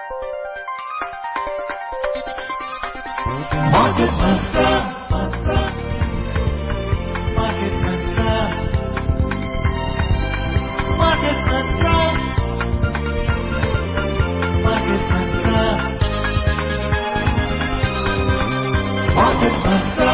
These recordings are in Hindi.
Market Mantra. Market Mantra. Market Mantra. Market Mantra. Market Mantra.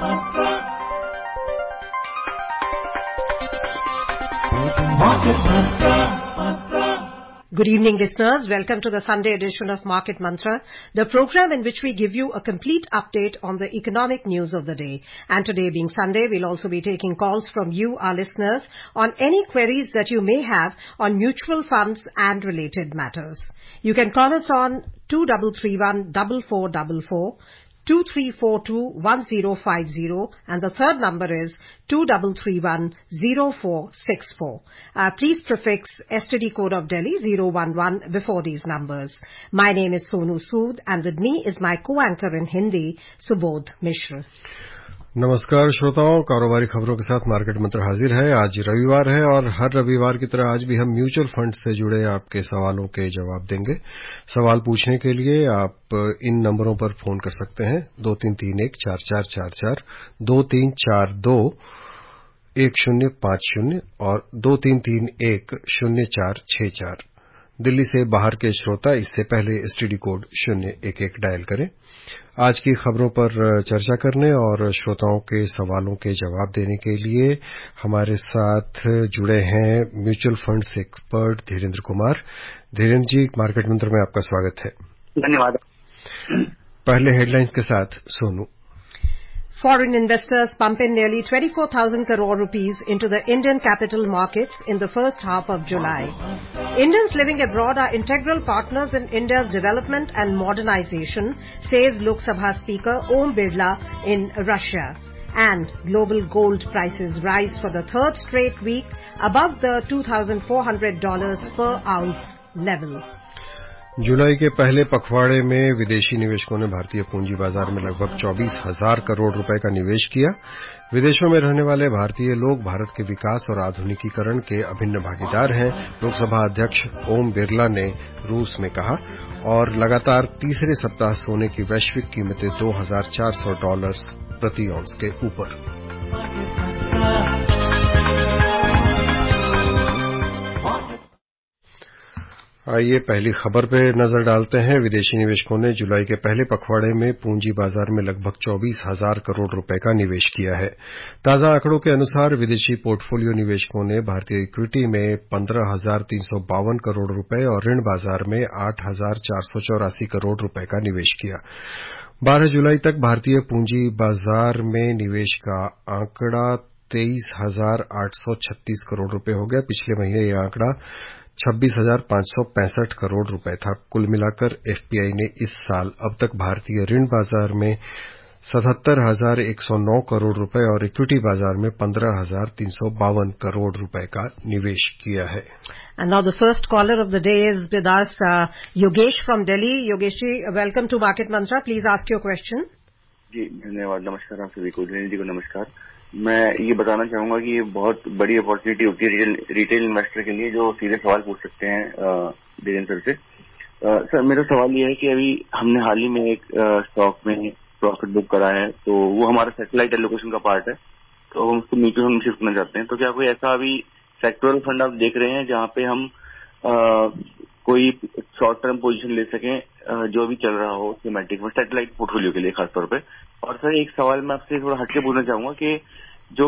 Market Mantra. Good evening, listeners. Welcome to the Sunday edition of Market Mantra, the program in which we give you a complete update on the economic news of the day. And today being Sunday, we'll also be taking calls from you, our listeners, on any queries that you may have on mutual funds and related matters. You can call us on 2331-4444, 2342-1050, and the third number is 2331-0464. Please prefix STD code of Delhi 011 before these numbers. My name is Sonu Sood, and with me is my co-anchor in Hindi, Subodh Mishra. नमस्कार श्रोताओं, कारोबारी खबरों के साथ मार्केट मंत्र हाजिर है। आज रविवार है और हर रविवार की तरह आज भी हम म्यूचुअल फंड से जुड़े आपके सवालों के जवाब देंगे। सवाल पूछने के लिए आप इन नंबरों पर फोन कर सकते हैं 2331-4444, 2342-1050 और 2331-0464। दिल्ली से बाहर के श्रोता इससे पहले एसटीडी कोड 011 डायल करें। आज की खबरों पर चर्चा करने और श्रोताओं के सवालों के जवाब देने के लिए हमारे साथ जुड़े हैं mutual funds expert Dhirendra Kumar. Dhirendra ji, market Mantra में आपका स्वागत है। धन्यवाद। पहले हेडलाइंस के साथ Sonu. Foreign investors pump in nearly 24,000 crore rupees into the Indian capital markets in the first half of July. Indians living abroad are integral partners in India's development and modernization, says Lok Sabha Speaker Om Birla in Russia. And global gold prices rise for the third straight week above the $2,400 per ounce level. जुलाई के पहले पखवाड़े में विदेशी निवेशकों ने भारतीय पूंजी बाजार में लगभग 24,000 करोड़ रुपए का निवेश किया। विदेशों में रहने वाले भारतीय लोग भारत के विकास और आधुनिकीकरण के अभिन्न भागीदार हैं, लोकसभा अध्यक्ष ओम बिरला ने रूस में कहा। और लगातार तीसरे सप्ताह सोने की वैश्विक कीमतें $2,400 प्रति औंस के ऊपर। आइए पहली खबर पे नजर डालते हैं। विदेशी निवेशकों ने जुलाई के पहले पखवाड़े में पूंजी बाजार में लगभग 24,000 करोड़ रुपए का निवेश किया है। ताजा आंकड़ों के अनुसार विदेशी पोर्टफोलियो निवेशकों ने भारतीय इक्विटी में 15,352 करोड़ रुपए और ऋण बाजार में 8,484 करोड़ रुपए का निवेश किया। 12 जुलाई तक भारतीय पूंजी बाजार में निवेश का आंकड़ा 23,836 करोड़ रुपए हो गया। पिछले महीने यह आंकड़ा 26,565 करोड़ रुपए था। कुल मिलाकर एफपीआई ने इस साल अब तक भारतीय ऋण बाजार में 77,109 करोड़ रुपए और इक्विटी बाजार में 15,352 करोड़ रुपए का निवेश किया है। And now the first caller of the day is with us, Yogesh from Delhi. Yogesh ji, welcome to Market Mantra. Please ask your question. जी धन्यवाद। नमस्कार आप सभी को। धीरेन्द्र जी को नमस्कार। मैं ये बताना चाहूंगा कि ये बहुत बड़ी अपॉर्चुनिटी होती है रिटेल इन्वेस्टर के लिए जो सीधे सवाल पूछ सकते हैं धीरेन्द्र सर से। सर मेरा सवाल ये है कि अभी हमने हाल ही में एक स्टॉक में प्रॉफिट बुक करा है, तो वो हमारा सैटेलाइट एलोकेशन का पार्ट है, तो हम उसको म्यूचुअल फंड में शिफ्ट करना चाहते हैं। तो क्या कोई ऐसा अभी सेक्टोरल फंड आप देख रहे हैं जहाँ पे हम कोई शॉर्ट टर्म पोजीशन ले सकें जो भी चल रहा हो थीमेटिक में सैटेलाइट पोर्टफोलियो के लिए खासतौर पे? और सर एक सवाल मैं आपसे थोड़ा हटके पूछना चाहूंगा कि जो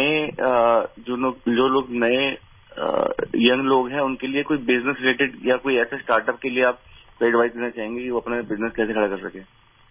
लोग नए यंग लोग हैं उनके लिए कोई बिजनेस रिलेटेड या कोई ऐसे स्टार्टअप के लिए आप कोई एडवाइस देना चाहेंगे कि वो अपना बिजनेस कैसे खड़ा कर सके?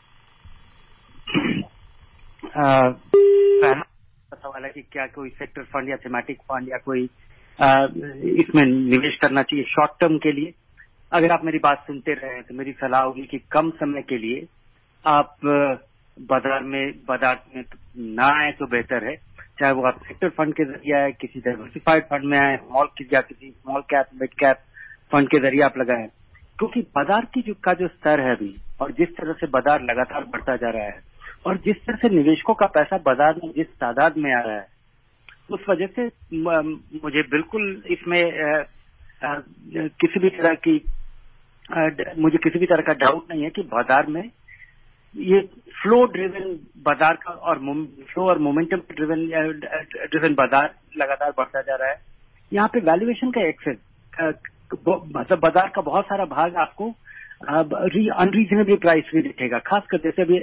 पहला सवाल है कि क्या कोई सेक्टर फंड या थीमेटिक फंड या कोई इसमें निवेश करना चाहिए शॉर्ट टर्म के लिए? अगर आप मेरी बात सुनते रहे तो मेरी सलाह होगी कि कम समय के लिए आप बाजार में ना आए तो बेहतर है, चाहे वो आप सेक्टर फंड के जरिए आए, किसी डाइवर्सिफाइड फंड में आए, किसी small cap mid cap fund के जरिए आप लगाएं, क्योंकि बाजार की जो स्तर है अभी और जिस तरह से बाजार लगातार बढ़ता जा रहा है और जिस तरह से निवेशकों का पैसा बाजार में जिस तादाद में आ रहा है, उस वजह से मुझे बिल्कुल इसमें किसी भी तरह की मुझे किसी भी तरह का डाउट नहीं है कि बाजार में ये फ्लो ड्रिवन बाजार का और फ्लो और मोमेंटम ड्रिवन बाजार लगातार बढ़ता जा रहा है। यहाँ पे वैल्यूएशन का एक्सेस, मतलब बाजार का बहुत सारा भाग आपको अनरीजनेबल प्राइस में दिखेगा। खासकर जैसे अभी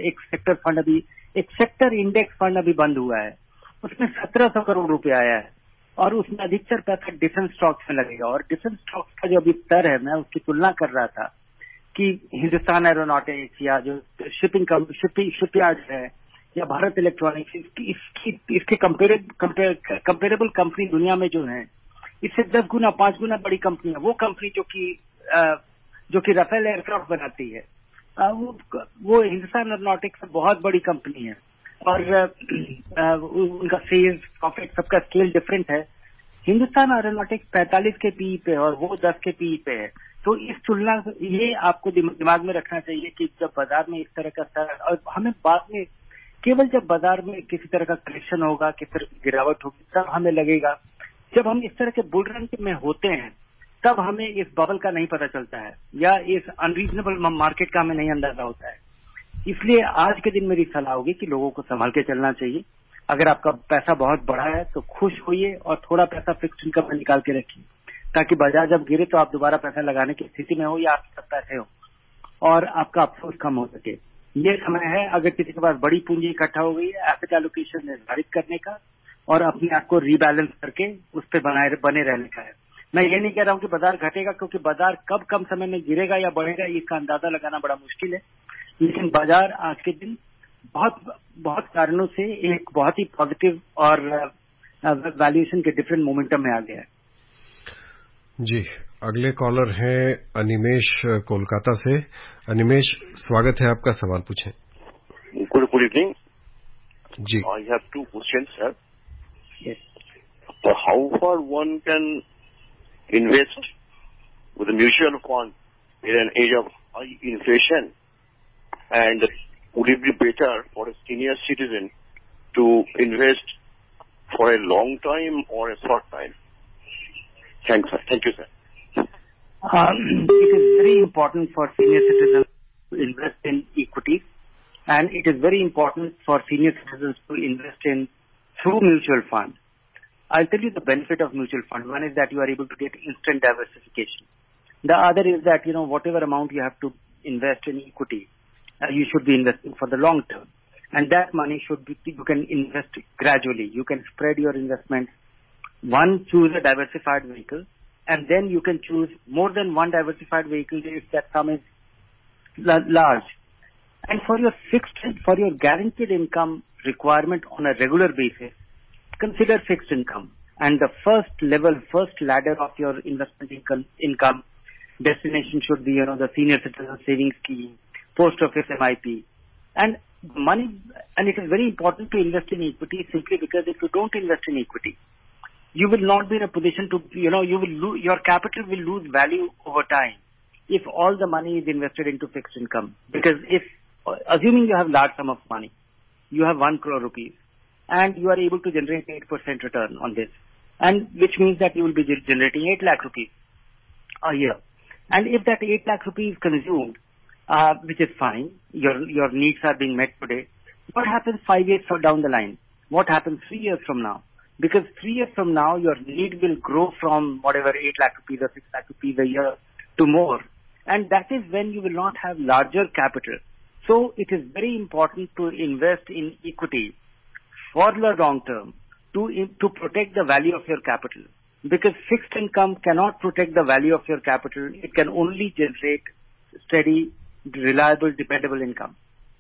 एक सेक्टर इंडेक्स फंड अभी बंद हुआ है, उसमें 1700 करोड़ रुपए आया है और उसमें अधिकतर पैसा डिफेंस स्टॉक्स में लगेगा। और डिफेंस स्टॉक्स का जो अभी स्तर है, मैं उसकी तुलना कर रहा था कि हिंदुस्तान एरोनॉटिक्स या जो शिपयार्ड है या भारत इलेक्ट्रॉनिक्स, इसके कंपेरेबल कंपनी दुनिया में जो है, इससे 10 गुना 5 गुना बड़ी कंपनी है वो कंपनी जो कि राफेल एयरक्राफ्ट बनाती है। वो हिंदुस्तान एरोनॉटिक्स बहुत बड़ी कंपनी है और उनका सेल्स प्रॉफिट सबका स्केल डिफरेंट है। हिंदुस्तान एरोनॉटिक्स 45 के पीई पे और वो 10 के पीई पे है। तो इस तुलना, ये आपको दिमाग में रखना चाहिए कि जब बाजार में इस तरह का स्तर, और हमें बाद में केवल जब बाजार में किसी तरह का करेक्शन होगा, किसी तरह की गिरावट होगी, तब हमें लगेगा। जब हम इस तरह के बुल रन में होते हैं तब हमें इस बबल का नहीं पता चलता है या इस अनरीजनेबल मार्केट का हमें नहीं अंदाजा होता है। इसलिए आज के दिन मेरी सलाह होगी कि लोगों को संभाल के चलना चाहिए। अगर आपका पैसा बहुत बड़ा है तो खुश होइए और थोड़ा पैसा फिक्स्ड इनकम में निकाल के रखिए, ताकि बाजार जब गिरे तो आप दोबारा पैसा लगाने की स्थिति में हो या आपके पास पैसे हो और आपका अफसोस कम हो सके। ये समय है, अगर किसी के पास बड़ी पूंजी इकट्ठा हो गई है, एसेट एलोकेशन निर्धारित करने का और अपने आप को रीबैलेंस करके उस पर बने रहने का है। मैं ये नहीं कह रहा हूँ कि बाजार घटेगा, क्योंकि बाजार कब कम समय में गिरेगा या बढ़ेगा इसका अंदाजा लगाना बड़ा मुश्किल है। लेकिन बाजार आज के दिन बहुत कारणों से एक बहुत ही पॉजिटिव और वैल्यूएशन के डिफरेंट मोमेंटम में आ गया है। जी, अगले कॉलर हैं अनिमेश कोलकाता से। अनिमेश, स्वागत है आपका, सवाल पूछें। गुड इवनिंग जी। I have 2 questions sir. Yes, So how far one can invest with a mutual fund in an age of high inflation, and would it be better for a senior citizen to invest for a long time or a short time? Thanks, sir. Thank you, sir. It is very important for senior citizens to invest in equities, and it is very important for senior citizens to invest in through mutual funds. I'll tell you the benefit of mutual fund. One is that you are able to get instant diversification. The other is that, whatever amount you have to invest in equity, you should be investing for the long term. And that money you can invest gradually. You can spread your investments. One, choose a diversified vehicle, and then you can choose more than one diversified vehicle if that sum is large. And for your guaranteed income requirement on a regular basis, consider fixed income. And the first ladder of your investment income destination should be, the senior citizen savings scheme, post office MIP. And it is very important to invest in equity, simply because if you don't invest in equity, you will not be in a position to, your capital will lose value over time if all the money is invested into fixed income. Because assuming you have large sum of money, you have 1 crore rupees, and you are able to generate 8% return on this, and which means that you will be generating 8 lakh rupees a year. And if that 8 lakh rupees consumed, which is fine, your needs are being met today, what happens 5 years down the line? What happens 3 years from now? Because 3 years from now, your need will grow from whatever 8 lakh rupees or 6 lakh rupees a year to more. And that is when you will not have larger capital. So it is very important to invest in equity for the long term to protect the value of your capital. Because fixed income cannot protect the value of your capital. It can only generate steady, reliable, dependable income.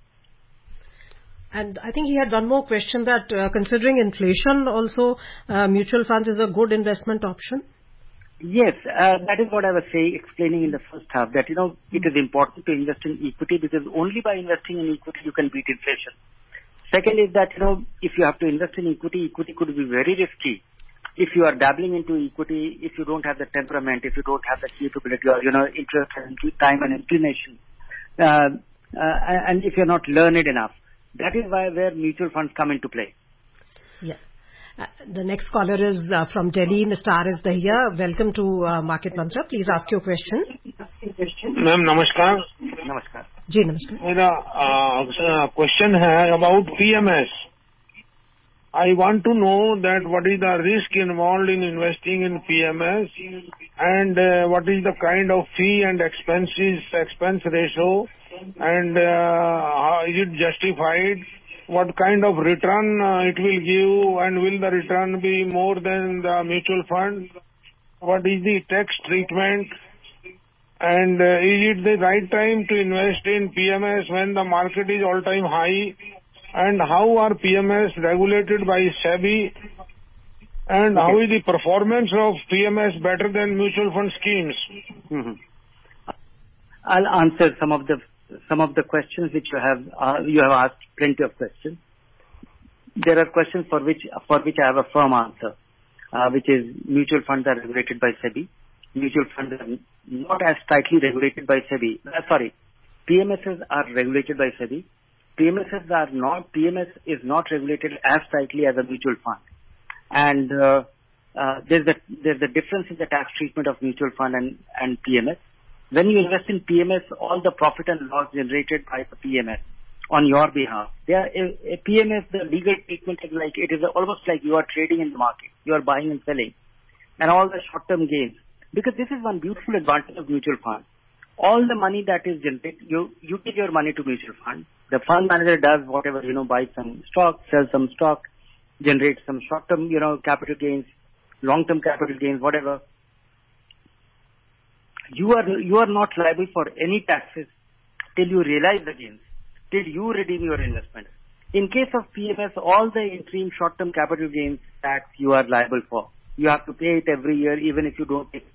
And I think he had one more question, that considering inflation also, mutual funds is a good investment option. Yes, that is what I was explaining in the first half, that, it is important to invest in equity, because only by investing in equity you can beat inflation. Second is that, if you have to invest in equity could be very risky. If you are dabbling into equity, if you don't have the temperament, if you don't have the capability or, interest and time and inclination, and if you're not learned enough, that is where mutual funds come into play. Yeah. The next caller is from Delhi, Mr. R.S. Dahiya. Welcome to Market Mantra. Please ask your question. Ma'am नमस्कार। नमस्कार जी नमस्कार। मेरा क्वेश्चन है about PMS. I want to know that what is the risk involved in investing in PMS and what is the kind of fee and expense ratio, and is it justified? What kind of return it will give, and will the return be more than the mutual fund? What is the tax treatment? And is it the right time to invest in PMS when the market is all-time high? And how are PMS regulated by SEBI? And how is the performance of PMS better than mutual fund schemes? I'll answer some of the questions which you have asked. Plenty of questions. There are questions for which I have a firm answer, which is mutual funds are regulated by SEBI. Mutual funds are not as tightly regulated by SEBI. PMSs are regulated by SEBI. PMS is not regulated as tightly as a mutual fund. And there's a difference in the tax treatment of mutual fund and PMS. When you invest in PMS, all the profit and loss generated by the PMS on your behalf, a PMS, the legal treatment is like, it is almost like you are trading in the market. You are buying and selling. And all the short-term gains. Because this is one beautiful advantage of mutual fund. All the money that is generated, you give your money to mutual fund. The fund manager does whatever, buys some stock, sells some stock, generates some short-term, capital gains, long-term capital gains, whatever. You are not liable for any taxes till you realize the gains, till you redeem your investment. In case of PMS, all the interim short-term capital gains tax you are liable for. You have to pay it every year, even if you don't pay.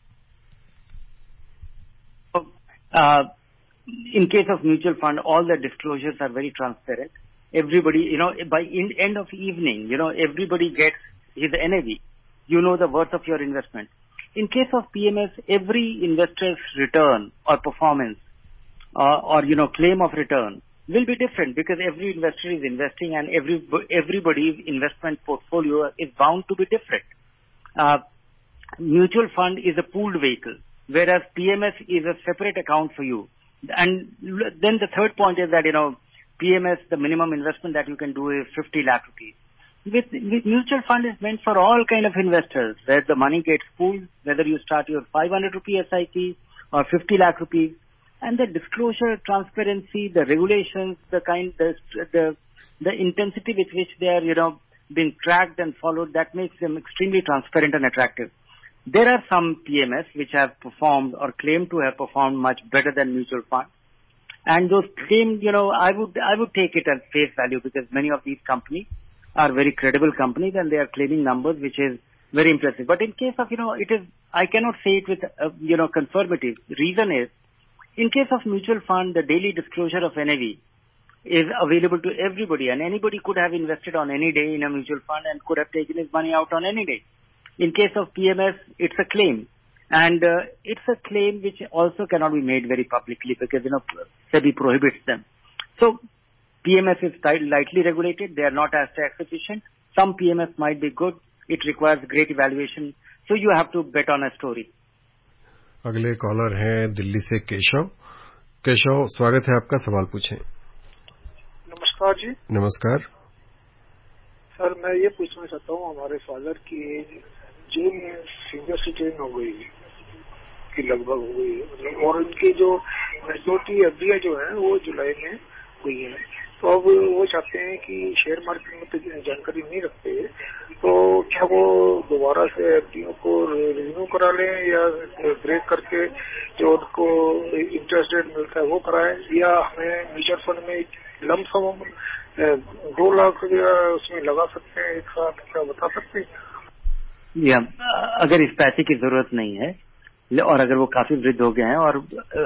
In case of mutual fund, all the disclosures are very transparent. Everybody, by end of evening, everybody gets his NAV. You know the worth of your investment. In case of PMS, every investor's return or performance or claim of return will be different because every investor is investing and everybody's investment portfolio is bound to be different. Mutual fund is a pooled vehicle, whereas PMS is a separate account for you. And then the third point is that, PMS, the minimum investment that you can do is 50 lakh rupees. With mutual fund is meant for all kind of investors, where the money gets pooled, whether you start your 500 rupee SIP or 50 lakh rupees. And the disclosure, transparency, the regulations, the intensity with which they are, being tracked and followed, that makes them extremely transparent and attractive. There are some PMS which have performed or claim to have performed much better than mutual funds. And those claims, I would take it at face value because many of these companies are very credible companies and they are claiming numbers which is very impressive. But in case of, I cannot say it with, conformity. Reason is, in case of mutual fund, the daily disclosure of NAV is available to everybody and anybody could have invested on any day in a mutual fund and could have taken his money out on any day. In case of PMS, it's a claim. And it's a claim which also cannot be made very publicly because, SEBI prohibits them. So, PMS is lightly regulated. They are not as tax efficient. Some PMS might be good. It requires great evaluation. So, you have to bet on a story. अगले कॉलर हैं दिल्ली से केशव। स्वागत है आपका, सवाल पूछें। नमस्कार जी। नमस्कार सर, मैं ये पूछना चाहता हूँ, हमारे फादर की एज जून में सीनियर सिटीजन हो गई कि लगभग हो गई है, और उनकी जो मैच्योरिटी एफडी जो है वो जुलाई में हुई है। तो अब वो चाहते हैं कि शेयर मार्केट में तो जानकारी नहीं रखते, तो क्या वो दोबारा से एफडीओ को रिन्यू करा लें या ब्रेक करके जो उनको इंटरेस्ट रेट मिलता है वो कराएं, या हमें म्यूचुअल फंड में लम सम 2 लाख उसमें लगा सकते हैं एक साथ, क्या बता सकते हैं? अगर इस पैसे की जरूरत नहीं है और अगर वो काफी वृद्ध हो गए हैं और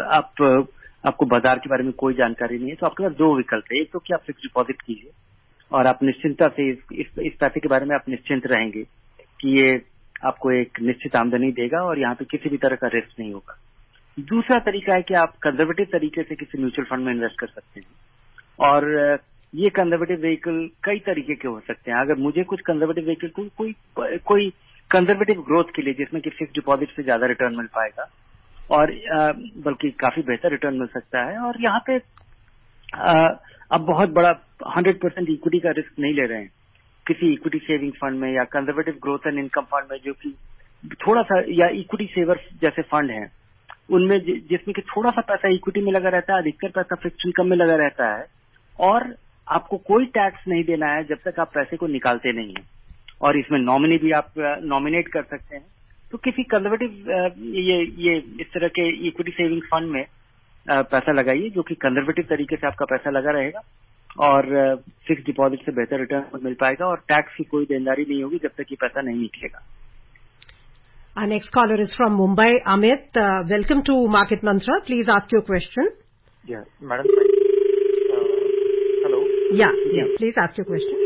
आपको बाजार के बारे में कोई जानकारी नहीं है, तो आपके पास 2 विकल्प है। एक तो कि आप फिक्स डिपॉजिट कीजिए और आप निश्चिंता से इस पैसे के बारे में आप निश्चिंत रहेंगे कि ये आपको एक निश्चित आमदनी देगा और यहाँ पे किसी भी तरह का रिस्क नहीं होगा। दूसरा तरीका है कि आप कंजर्वेटिव तरीके से किसी म्यूचुअल फंड में इन्वेस्ट कर सकते हैं, और ये कंजर्वेटिव व्हीकल कई तरीके के हो सकते हैं। अगर मुझे कुछ कंजर्वेटिव व्हीकल कोई कंजर्वेटिव ग्रोथ के लिए जिसमें कि फिक्स डिपॉजिट से ज्यादा रिटर्न मिल पाएगा और बल्कि काफी बेहतर रिटर्न मिल सकता है। और यहाँ पे अब बहुत बड़ा 100% इक्विटी का रिस्क नहीं ले रहे हैं किसी इक्विटी सेविंग फंड में या conservative growth and income fund में, जो कि थोड़ा सा, या इक्विटी सेवर जैसे फंड हैं उनमें जिसमें कि थोड़ा सा पैसा इक्विटी में लगा रहता है, अधिकतर पैसा फिक्स्ड इनकम में लगा रहता है, और आपको कोई टैक्स नहीं देना है जब तक आप पैसे को निकालते नहीं है। और इसमें नॉमिनी भी आप नॉमिनेट कर सकते हैं। तो किसी कंजर्वेटिव ये इस तरह के इक्विटी सेविंग फंड में पैसा लगाइए जो कि कंजर्वेटिव तरीके से आपका पैसा लगा रहेगा और फिक्स डिपॉजिट से बेहतर रिटर्न मिल पाएगा और टैक्स की कोई देनदारी नहीं होगी जब तक ये पैसा नहीं निकलेगा। Our next caller is from Mumbai. Amit, welcome to Market Mantra. Please ask your question. Yeah, madam. Hello. Yeah. Please ask your question.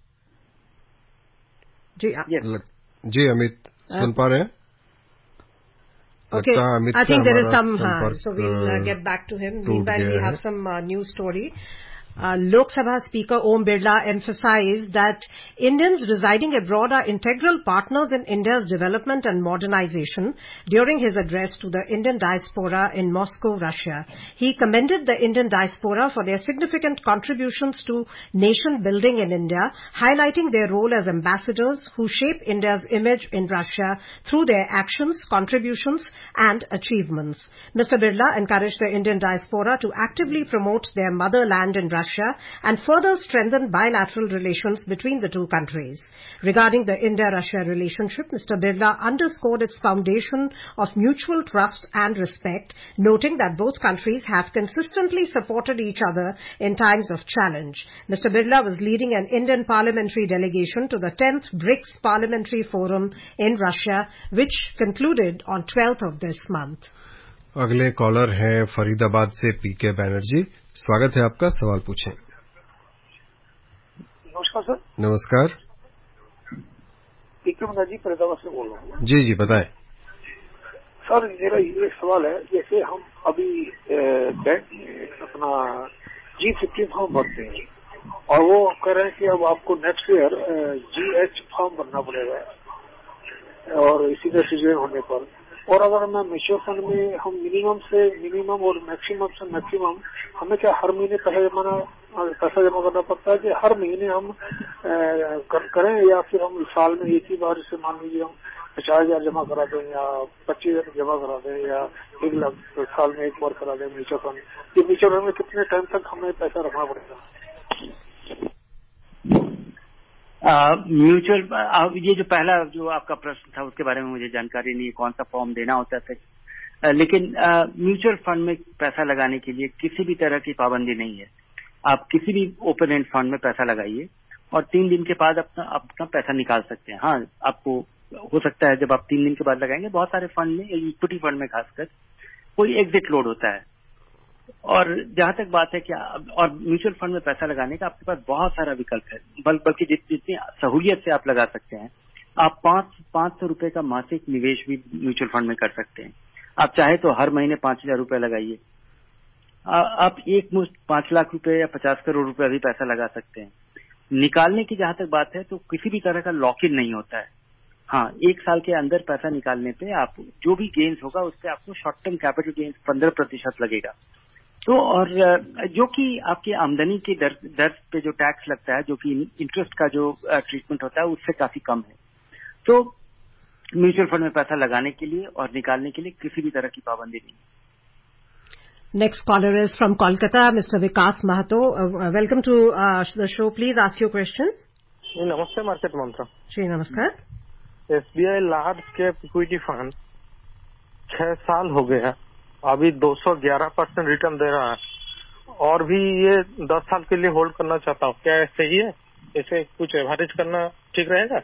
जी अमित सुन पा रहे हैं? Okay. I think there is some. So we'll get back to him. Meanwhile, we have some news story. Lok Sabha Speaker Om Birla emphasized that Indians residing abroad are integral partners in India's development and modernization during his address to the Indian diaspora in Moscow, Russia. He commended the Indian diaspora for their significant contributions to nation building in India, highlighting their role as ambassadors who shape India's image in Russia through their actions, contributions and achievements. Mr. Birla encouraged the Indian diaspora to actively promote their motherland in Russia and further strengthen bilateral relations between the two countries. Regarding the India-Russia relationship, Mr. Birla underscored its foundation of mutual trust and respect, noting that both countries have consistently supported each other in times of challenge. Mr. Birla was leading an Indian parliamentary delegation to the 10th BRICS Parliamentary Forum in Russia, which concluded on 12th of this month. अगले कॉलर हैं फरीदाबाद से पीके बैनर्जी। स्वागत है आपका, सवाल पूछें। नमस्कार सर। नमस्कार। पीके बैनर्जी फरीदाबाद से बोल रहा हूँ। जी बताएं। सर मेरा ये सवाल है, जैसे हम अभी बैंक में अपना G50 फॉर्म भरते हैं और वो कह रहे हैं कि अब आपको नेक्स्ट ईयर GH फॉर्म भरना पड़ेगा और इसी तरह से होने पर, और अगर मैं म्यूचुअल फंड में हम मिनिमम से मिनिमम और मैक्सिमम से मैक्सिमम हमें क्या हर महीने पैसा जमा करना पड़ता है कि हर महीने हम करें, या फिर हम साल में एक ही बार से मान लीजिए हम 50,000 जमा करा दें या 25,000 जमा करा दें या 1 लाख साल में एक बार करा दें म्यूचुअल फंड? ये म्यूचुअल फंड में कितने टाइम तक हमें पैसा रखना पड़ेगा? म्यूचुअल ये जो पहला जो आपका प्रश्न था उसके बारे में मुझे जानकारी नहीं है कौन सा फॉर्म देना होता है, लेकिन म्यूचुअल फंड में पैसा लगाने के लिए किसी भी तरह की पाबंदी नहीं है। आप किसी भी ओपन एंड फंड में पैसा लगाइए और 3 दिन के बाद अपना पैसा निकाल सकते हैं। हाँ, आपको हो सकता है जब आप 3 दिन के बाद लगाएंगे, बहुत सारे फंड में, इक्विटी फंड में खासकर, कोई एग्जिट लोड होता है। और जहां तक बात है कि और म्यूचुअल फंड में पैसा लगाने का आपके पास बहुत सारा विकल्प है, बल्कि जितनी सहूलियत से आप लगा सकते हैं। आप 500 रुपए का मासिक निवेश भी म्यूचुअल फंड में कर सकते हैं। आप चाहे तो हर महीने 5,000 रुपए लगाइए। आप एक मुश्त 5 लाख रुपए या 50 करोड़ रुपए भी पैसा लगा सकते हैं। निकालने की जहां तक बात है तो किसी भी तरह का लॉक इन नहीं होता है। हाँ, 1 साल के अंदर पैसा निकालने पे आप जो भी गेन्स होगा उससे आपको शॉर्ट टर्म कैपिटल गेन्स 15% लगेगा। तो और जो कि आपकी आमदनी की दर पे जो टैक्स लगता है, जो कि इंटरेस्ट का जो ट्रीटमेंट होता है, उससे काफी कम है। तो म्यूचुअल फंड में पैसा लगाने के लिए और निकालने के लिए किसी भी तरह की पाबंदी नहीं। Next caller is from Kolkata, Mr. Vikas Mahato. Welcome to the show. Please ask your question. नमस्ते मार्केट मंत्र। जी नमस्कार। SBI large cap equity fund 6 साल हो गया, अभी 211% रिटर्न दे रहा है और भी ये 10 साल के लिए होल्ड करना चाहता हूँ, क्या सही है? इसे कुछ एवरेज करना ठीक रहेगा?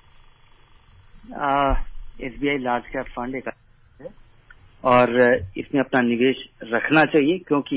SBI लार्ज कैप फंड एक और इसमें अपना निवेश रखना चाहिए क्योंकि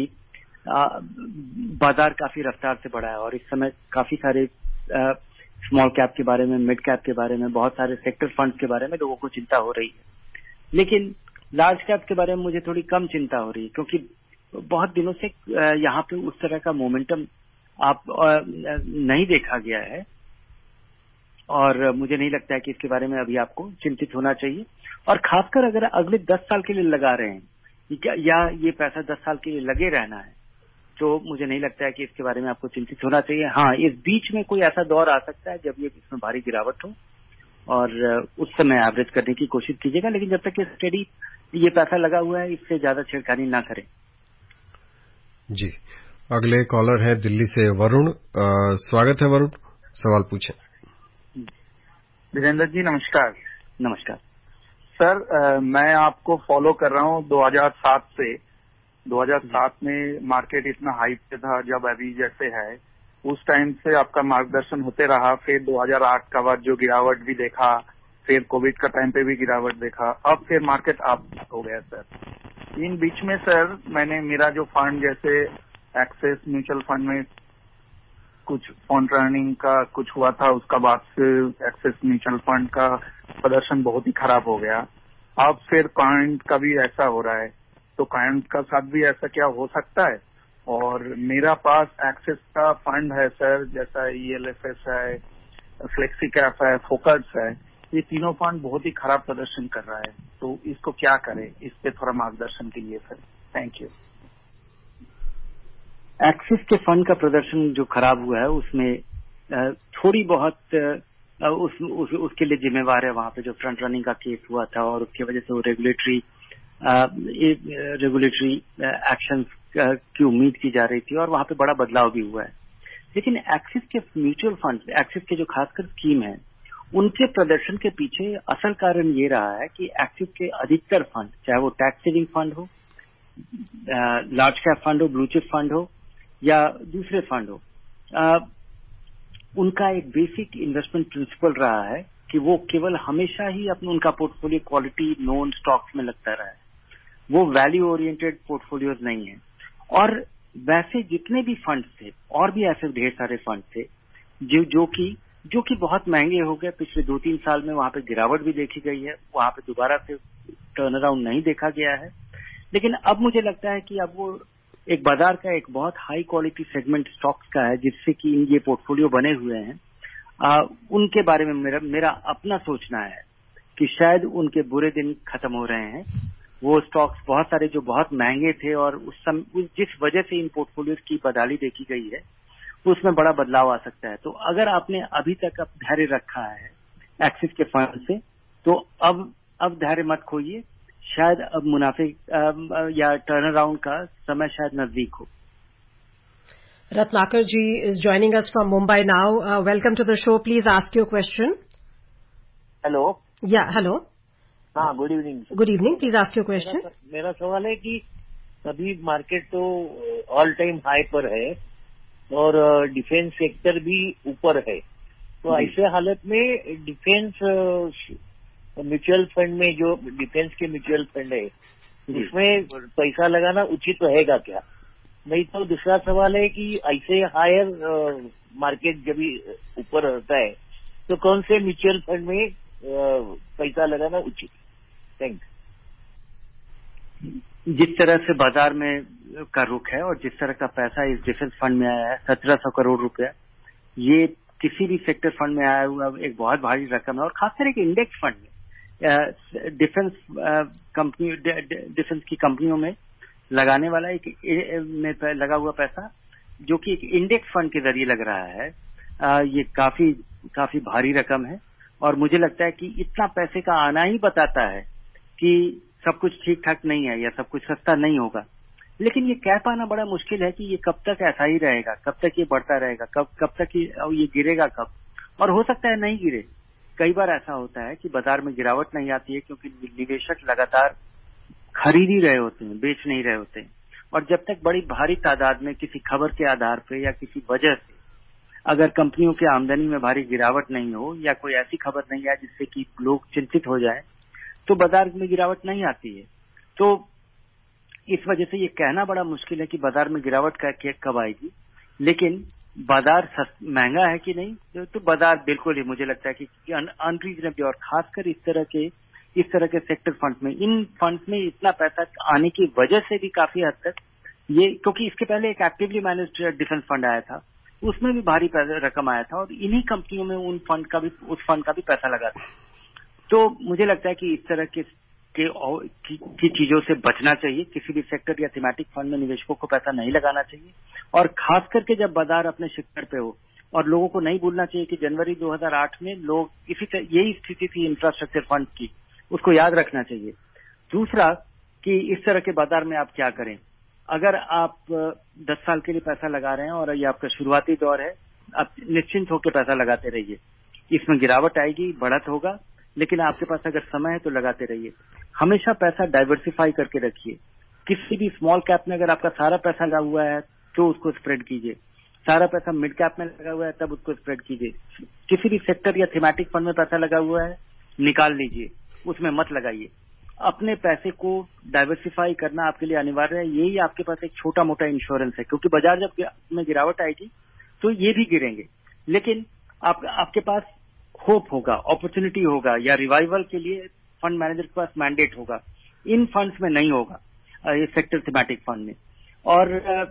बाजार काफी रफ्तार से बढ़ा है और इस समय काफी सारे स्मॉल कैप के बारे में, मिड कैप के बारे में, बहुत सारे सेक्टर फंड्स के बारे में लोगों को चिंता हो रही है। लेकिन लार्ज कैप के बारे में मुझे थोड़ी कम चिंता हो रही है क्योंकि बहुत दिनों से यहाँ पे उस तरह का मोमेंटम आप नहीं देखा गया है और मुझे नहीं लगता है कि इसके बारे में अभी आपको चिंतित होना चाहिए। और खासकर अगर अगले 10 साल के लिए लगा रहे हैं या ये पैसा 10 साल के लिए लगे रहना है, तो मुझे नहीं लगता है कि इसके बारे में आपको चिंतित होना चाहिए। हाँ, इस बीच में कोई ऐसा दौर आ सकता है जब ये इसमें भारी गिरावट हो और उस समय एवरेज करने की कोशिश कीजिएगा, लेकिन जब तक ये स्टेडी ये पैसा लगा हुआ है इससे ज्यादा छेड़खानी ना करें। जी, अगले कॉलर है दिल्ली से वरुण। स्वागत है वरुण, सवाल पूछें। वीरेंद्र जी नमस्कार। नमस्कार सर, मैं आपको फॉलो कर रहा हूँ 2007 से। 2007 में मार्केट इतना हाइप पे था जब अभी जैसे है, उस टाइम से आपका मार्गदर्शन होते रहा। फिर 2008 का बाद जो गिरावट भी देखा, फिर कोविड का टाइम पे भी गिरावट देखा, अब फिर मार्केट अप हो गया सर। इन बीच में सर मैंने मेरा जो फंड जैसे एक्सेस म्यूचुअल फंड में कुछ फंड रनिंग का कुछ हुआ था, उसका बाद से एक्सेस म्यूचुअल फंड का प्रदर्शन बहुत ही खराब हो गया। अब फिर क्वाइंट का भी ऐसा हो रहा है, तो क्वाइंट का साथ भी ऐसा क्या हो सकता है? और मेरा पास एक्सेस का फंड है सर, जैसा ELFS है, फ्लेक्सी कैप है, फोकस है, ये तीनों फंड बहुत ही खराब प्रदर्शन कर रहा है, तो इसको क्या करें? इस पे थोड़ा मार्गदर्शन कीजिए सर। Thank you. एक्सिस के फंड का प्रदर्शन जो खराब हुआ है उसमें थोड़ी बहुत उसके लिए जिम्मेवार है वहां पे जो फ्रंट रनिंग का केस हुआ था और उसकी वजह से वो रेगुलेटरी एक्शन की उम्मीद की जा रही थी और वहां पे बड़ा बदलाव भी हुआ है। लेकिन एक्सिस के म्यूचुअल फंड, एक्सिस के जो खासकर स्कीम है, उनके प्रदर्शन के पीछे असल कारण ये रहा है कि एक्सिस के अधिकतर फंड, चाहे वो टैक्स सेविंग फंड हो, लार्ज कैप फंड हो, ब्लू चिप फंड हो या दूसरे फंड हो, उनका एक बेसिक इन्वेस्टमेंट प्रिंसिपल रहा है कि वो केवल हमेशा ही अपना उनका पोर्टफोलियो क्वालिटी नोन स्टॉक्स में लगता रहा है, वो वैल्यू ओरिएंटेड पोर्टफोलियोज नहीं है। और वैसे जितने भी फंड थे, और भी ऐसे ढेर सारे फंड थे जो कि बहुत महंगे हो गए। पिछले 2-3 साल में वहां पे गिरावट भी देखी गई है, वहां पे दोबारा से टर्न अराउंड नहीं देखा गया है। लेकिन अब मुझे लगता है कि अब वो एक बाजार का एक बहुत हाई क्वालिटी सेगमेंट स्टॉक्स का है जिससे कि ये पोर्टफोलियो बने हुए हैं। उनके बारे में मेरा अपना सोचना है कि शायद उनके बुरे दिन खत्म हो रहे हैं। वो स्टॉक्स बहुत सारे जो बहुत महंगे थे और जिस वजह से इन पोर्टफोलियोज की बदहाली देखी गई है उसमें बड़ा बदलाव आ सकता है। तो अगर आपने अभी तक धैर्य रखा है एक्सिस के फंड से, तो अब धैर्य मत खोइए। शायद अब मुनाफे या टर्न अराउंड का समय शायद नजदीक हो। Ratnakar ji is joining us from Mumbai now. Welcome to the show. Please ask your question. Hello. Yeah, hello. हाँ, good evening. Good evening, please ask your question. मेरा सवाल है कि अभी मार्केट तो ऑल टाइम हाई पर है और डिफेंस सेक्टर भी ऊपर है, तो ऐसे हालत में डिफेंस म्यूचुअल फंड में जो डिफेंस के म्यूचुअल फंड है उसमें पैसा लगाना उचित रहेगा क्या? नहीं तो दूसरा सवाल है कि ऐसे हायर मार्केट जब ऊपर रहता है तो कौन से म्यूचुअल फंड में पैसा लगाना उचित? Thank you. जिस तरह से बाजार में का रुख है और जिस तरह का पैसा इस डिफेंस फंड में आया है 1700 करोड़ रुपया, ये किसी भी सेक्टर फंड में आया हुआ एक बहुत भारी रकम है। और खासकर एक इंडेक्स फंड में डिफेंस की कंपनियों में लगाने वाला लगा हुआ पैसा जो कि एक इंडेक्स फंड के जरिए लग रहा है, ये काफी भारी रकम है। और मुझे लगता है कि इतना पैसे का आना ही बताता है कि सब कुछ ठीक ठाक नहीं है या सब कुछ सस्ता नहीं होगा। लेकिन ये कह पाना बड़ा मुश्किल है कि ये कब तक ऐसा ही रहेगा, कब तक ये बढ़ता रहेगा, कब तक ये गिरेगा कब, और हो सकता है नहीं गिरे। कई बार ऐसा होता है कि बाजार में गिरावट नहीं आती है क्योंकि निवेशक लगातार खरीद ही रहे होते हैं, बेच नहीं रहे होते हैं। और जब तक बड़ी भारी तादाद में किसी खबर के आधार पे या किसी वजह से अगर कंपनियों की आमदनी में भारी गिरावट नहीं हो या कोई ऐसी खबर नहीं आए जिससे कि लोग चिंतित हो जाए, तो बाजार में गिरावट नहीं आती है। तो इस वजह से ये कहना बड़ा मुश्किल है कि बाजार में गिरावट कब आएगी। लेकिन बाजार महंगा है कि नहीं, तो बाजार बिल्कुल ही मुझे लगता है कि अनरीजनेबल, और खासकर इस तरह के सेक्टर फंड में, इन फंड्स में इतना पैसा आने की वजह से भी काफी हद तक ये, क्योंकि इसके पहले एक एक्टिवली मैनेज्ड डिफेंस फंड आया था, उसमें भी भारी रकम आया था और इन्हीं कंपनियों में उस फंड का भी पैसा लगा था। तो मुझे लगता है कि इस तरह की चीजों से बचना चाहिए। किसी भी सेक्टर या थीमेटिक फंड में निवेशकों को पैसा नहीं लगाना चाहिए, और खास करके जब बाजार अपने शिखर पे हो। और लोगों को नहीं भूलना चाहिए कि जनवरी 2008 में लोग यही स्थिति थी इंफ्रास्ट्रक्चर फंड की, उसको याद रखना चाहिए। दूसरा कि इस तरह के बाजार में आप क्या करें। अगर आप 10 साल के लिए पैसा लगा रहे हैं और ये आपका शुरुआती दौर है, आप निश्चिंत होकर पैसा लगाते रहिए। इसमें गिरावट आएगी, बढ़त होगा, लेकिन आपके पास अगर समय है तो लगाते रहिए। हमेशा पैसा डाइवर्सिफाई करके रखिए। किसी भी स्मॉल कैप में अगर आपका सारा पैसा लगा हुआ है तो उसको स्प्रेड कीजिए। सारा पैसा मिड कैप में लगा हुआ है तब उसको स्प्रेड कीजिए। किसी भी सेक्टर या थीमेटिक फंड में पैसा लगा हुआ है, निकाल लीजिए, उसमें मत लगाइए। अपने पैसे को डाइवर्सिफाई करना आपके लिए अनिवार्य है। यही आपके पास एक छोटा मोटा इंश्योरेंस है, क्योंकि बाजार जब में गिरावट आएगी तो ये भी गिरेंगे, लेकिन आपके पास होप होगा, अपॉर्चुनिटी होगा, या रिवाइवल के लिए फंड मैनेजर के पास मैंडेट होगा। इन फंड्स में नहीं होगा, ये सेक्टर थीमेटिक फंड में। और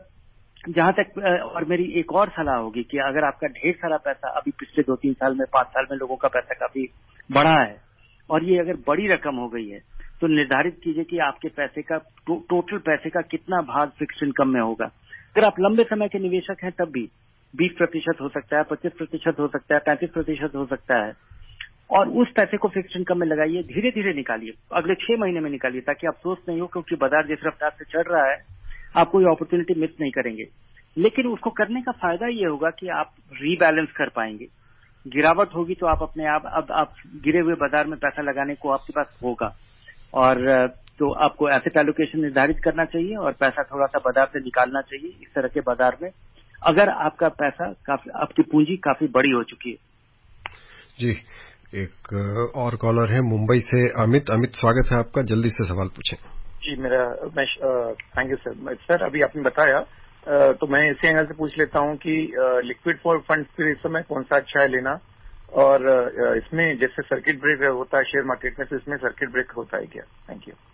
जहां तक और मेरी एक और सलाह होगी कि अगर आपका ढेर सारा पैसा अभी पिछले 2-3 साल में 5 साल में लोगों का पैसा काफी बढ़ा है और ये अगर बड़ी रकम हो गई है, तो निर्धारित कीजिए कि आपके पैसे का टोटल पैसे का कितना भाग फिक्स्ड इनकम में होगा। अगर आप लंबे समय के निवेशक हैं तब भी 20% हो सकता है, 25% हो सकता है, 35% हो सकता है, और उस पैसे को फिक्स्ड इनकम में लगाइए। धीरे धीरे निकालिए, अगले 6 महीने में निकालिए, ताकि अफसोस नहीं हो, क्योंकि बाजार जिस रफ्तार से चढ़ रहा है आप कोई अपॉर्चुनिटी मिस नहीं करेंगे। लेकिन उसको करने का फायदा ये होगा कि आप रीबैलेंस कर पाएंगे। गिरावट होगी तो आप अपने आप गिरे हुए बाजार में पैसा लगाने को आपके पास होगा, और तो आपको एसेट एलोकेशन निर्धारित करना चाहिए और पैसा थोड़ा सा बाजार से निकालना चाहिए इस तरह के बाजार में, अगर आपका पैसा आपकी पूंजी काफी बड़ी हो चुकी है। जी, एक और कॉलर है मुंबई से, अमित। स्वागत है आपका, जल्दी से सवाल पूछें। जी, थैंक यू सर। सर, अभी आपने बताया तो मैं इसी एंगल से पूछ लेता हूं कि लिक्विड फॉर फंड्स फिर इस समय कौन सा अच्छा है लेना, और इसमें जैसे सर्किट ब्रेक होता है शेयर मार्केट में, तो इसमें सर्किट ब्रेक होता है क्या? Thank you.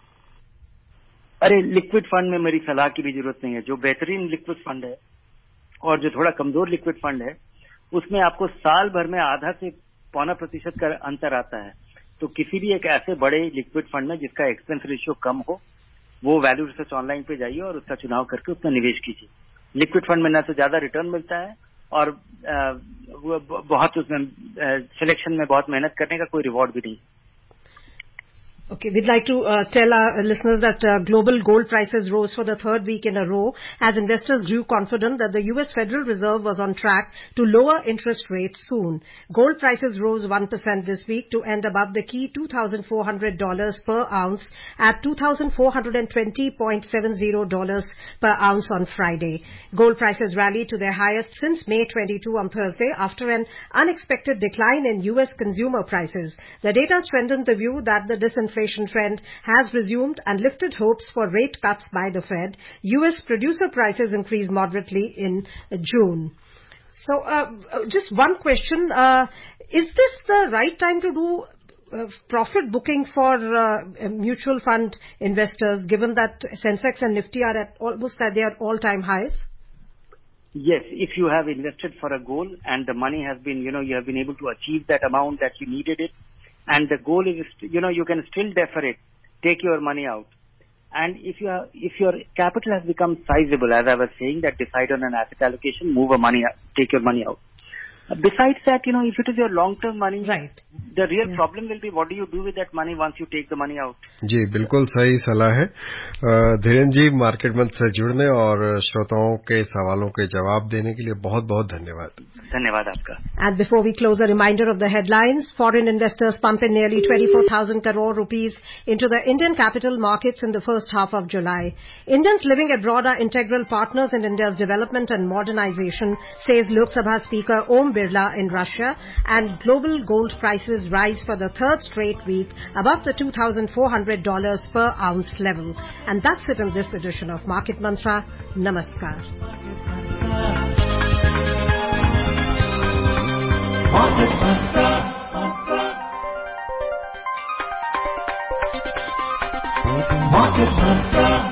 अरे, लिक्विड फंड में मेरी सलाह की भी जरूरत नहीं है। जो बेहतरीन लिक्विड फंड है और जो थोड़ा कमजोर लिक्विड फंड है, उसमें आपको साल भर में 0.5 से 0.25% का अंतर आता है। तो किसी भी एक ऐसे बड़े लिक्विड फंड में जिसका एक्सपेंस रेशियो कम हो, वो वैल्यू रिसर्च ऑनलाइन पे जाइए और उसका चुनाव करके उसमें निवेश कीजिए। लिक्विड फंड में ना तो ज्यादा रिटर्न मिलता है और बहुत उसमें सिलेक्शन में बहुत मेहनत करने का कोई रिवॉर्ड भी नहीं। Okay, we'd like to tell our listeners that global gold prices rose for the third week in a row as investors grew confident that the U.S. Federal Reserve was on track to lower interest rates soon. Gold prices rose 1% this week to end above the key $2,400 per ounce at $2,420.70 per ounce on Friday. Gold prices rallied to their highest since May 22 on Thursday after an unexpected decline in U.S. consumer prices. The data strengthened the view that the disinflation trend has resumed and lifted hopes for rate cuts by the Fed. U.S. producer prices increased moderately in June. So, just one question. Is this the right time to do profit booking for mutual fund investors, given that Sensex and Nifty are almost at their all-time highs? Yes, if you have invested for a goal and the money has been, you have been able to achieve that amount that you needed it, and the goal is, you can still defer it, take your money out. And if your capital has become sizable, as I was saying, that decide on an asset allocation, take your money out. Besides that, if it is your long-term money, right, the real problem will be what do you do with that money once you take the money out. जी, बिल्कुल सही सलाह है। धीरेन्द्र जी, मार्केट मंथ से जुड़ने और श्रोताओं के सवालों के जवाब देने के लिए बहुत बहुत धन्यवाद। धन्यवाद आपका। And before we close, a reminder of the headlines. Foreign investors pump in nearly 24,000 crore rupees into the Indian capital markets in the first half of July. Indians living abroad are integral partners in India's development and modernization, says Lok Sabha Speaker Om Birla in Russia, and global gold prices rise for the third straight week above the $2,400 per ounce level. And that's it in this edition of Market Mantra. Namaskar. Market Mantra. Market Mantra.